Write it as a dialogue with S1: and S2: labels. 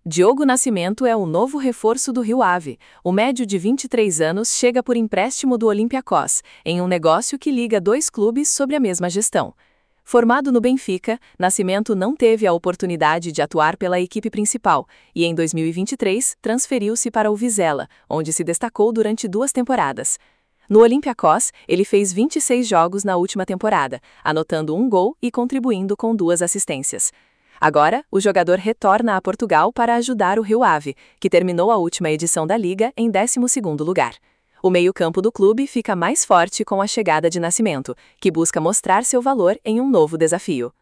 S1: Diogo Nascimento é o novo reforço do Rio Ave. O médio de 23 anos chega por empréstimo do Olympiacos, em um negócio que liga dois clubes sob a mesma gestão. Formado no Benfica, Nascimento não teve a oportunidade de atuar pela equipe principal e, em 2023, transferiu-se para o Vizela, onde se destacou durante 2 temporadas. No Olympiacos, ele fez 26 jogos na última temporada, anotando 1 gol e contribuindo com 2 assistências. Agora, o jogador retorna a Portugal para ajudar o Rio Ave, que terminou a última edição da Liga em 12º lugar. O meio-campo do clube fica mais forte com a chegada de Nascimento, que busca mostrar seu valor em um novo desafio.